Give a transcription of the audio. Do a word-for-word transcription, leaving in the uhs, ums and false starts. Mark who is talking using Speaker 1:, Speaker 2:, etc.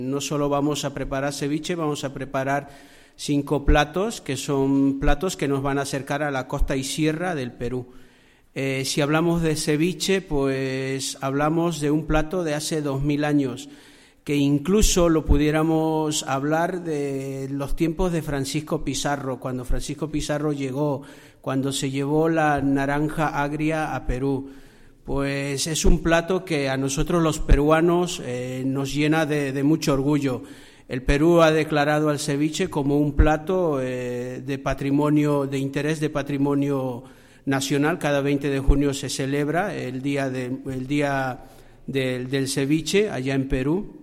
Speaker 1: No solo vamos a preparar ceviche, vamos a preparar cinco platos, que son platos que nos van a acercar a la costa y sierra del Perú. Eh, si hablamos de ceviche, pues hablamos de un plato de hace dos mil años, que incluso lo pudiéramos hablar de los tiempos de Francisco Pizarro, cuando Francisco Pizarro llegó, cuando se llevó la naranja agria a Perú. Pues es un plato que a nosotros los peruanos eh, nos llena de, de mucho orgullo. El Perú ha declarado al ceviche como un plato eh, de patrimonio, de interés de patrimonio nacional. Cada veinte de junio se celebra el día, de, el día del, del ceviche allá en Perú.